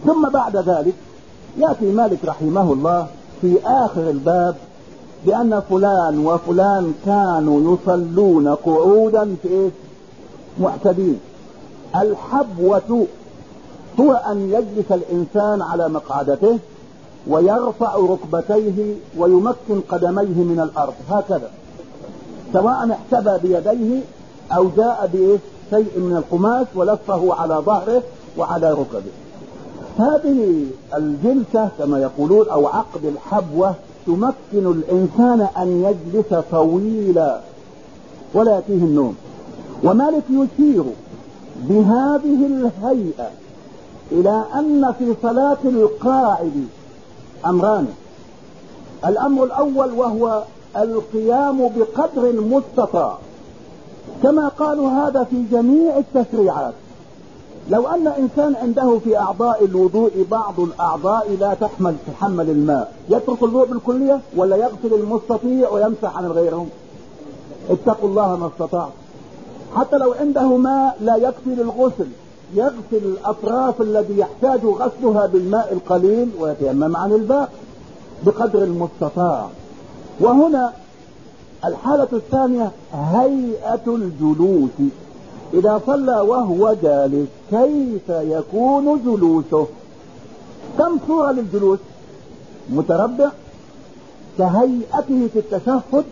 ثم بعد ذلك يأتي مالك رحمه الله في آخر الباب بأن فلان وفلان كانوا يصلون قعودا في إيه؟ معتدين. الحبوة هو أن يجلس الإنسان على مقعدته ويرفع ركبتيه ويمكن قدميه من الأرض هكذا، سواء احتبى بيديه أو جاء بشيء من القماش ولفه على ظهره وعلى ركبه. هذه الجلسة كما يقولون أو عقد الحبوة تمكن الإنسان أن يجلس طويلا ولا يأتيه النوم. ومالك يشير بهذه الهيئة إلى أن في صلاة القاعد أمران. الأمر الأول وهو القيام بقدر المستطاع، كما قالوا هذا في جميع التشريعات. لو أن إنسان عنده في أعضاء الوضوء بعض الأعضاء لا تحمل الماء، يترك الوضوء بالكلية ولا يغسل المستطيع ويمسح عن غيرهم؟ اتقوا الله ما استطاع. حتى لو عنده ماء لا يكفي للغسل، يغسل الأطراف الذي يحتاج غسلها بالماء القليل ويتيمم عن الباقي بقدر المستطاع. وهنا الحالة الثانية هيئة الجلوس. إذا صلى وهو جالس كيف يكون جلوسه؟ كم صورة للجلوس؟ متربع كهيئته في التشهد،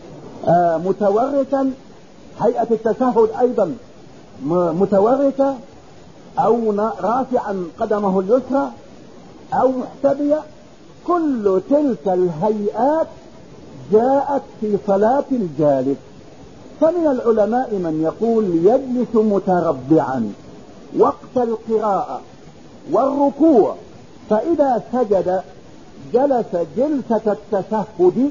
متوركا هيئة التشهد أيضا متوركة، أو رافعا قدمه اليسرى، أو محتبية. كل تلك الهيئات جاءت في صلاة الجالس. فمن العلماء من يقول يجلس متربعا وقت القراءة والركوع، فإذا سجد جلس جلسة التشهد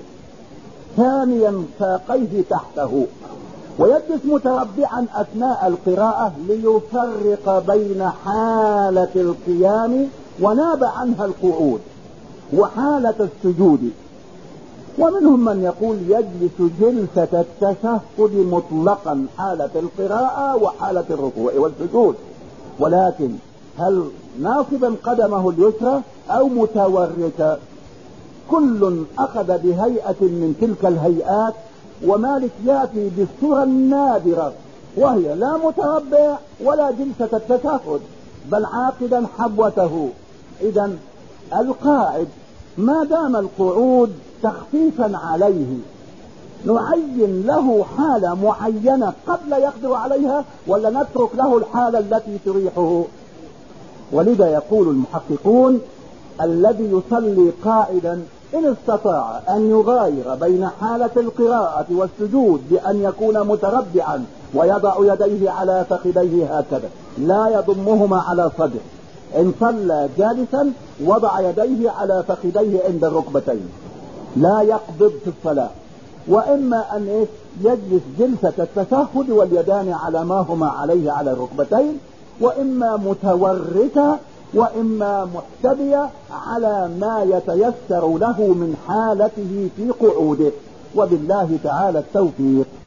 ثانيا ساقيه تحته، ويجلس متربعا أثناء القراءة ليفرق بين حالة القيام وناب عنها القعود وحالة السجود. ومنهم من يقول يجلس جلسة التشهد مطلقا حالة القراءة وحالة الركوع والسجود، ولكن هل ناصبا قدمه اليسرى أو متوركا؟ كل أخذ بهيئة من تلك الهيئات. ومالك يأتي بالصورة النادرة وهي لا متربع ولا جلسة التشهد بل عاقدا حبوته. إذن القاعد ما دام القعود تخفيفا عليه نعين له حالة معينة قد لا يقدر عليها، ولا نترك له الحالة التي تريحه؟ ولذا يقول المحققون الذي يصلي قاعدا إن استطاع أن يغاير بين حالة القراءة والسجود بأن يكون متربعا ويضع يديه على فخذيه هكذا لا يضمهما على صدره. إن صلى جالسا وضع يديه على فخذيه عند الركبتين لا يقبض في الصلاة. وإما أن يجلس جلسة التشهد واليدان على ما هما عليه على الركبتين، وإما متوركة وإما محتبية على ما يتيسر له من حالته في قعوده. وبالله تعالى التوفيق.